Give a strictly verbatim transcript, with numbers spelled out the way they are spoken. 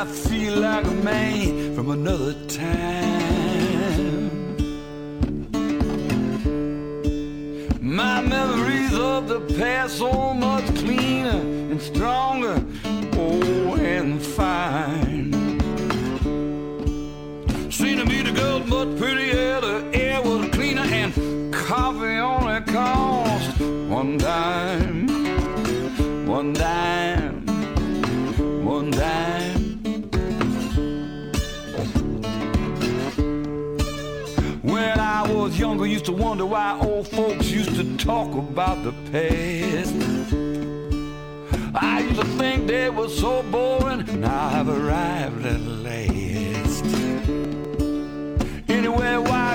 I feel like a man from another time. My memories of the past so much cleaner and stronger, oh, and fine. Seen to meet a girl much prettier, the air was cleaner, and coffee only cost one dime, one dime, one dime. When I was younger, used to wonder why old folks used to talk about the past. I used to think they were so boring. Now I've arrived at last. Anywhere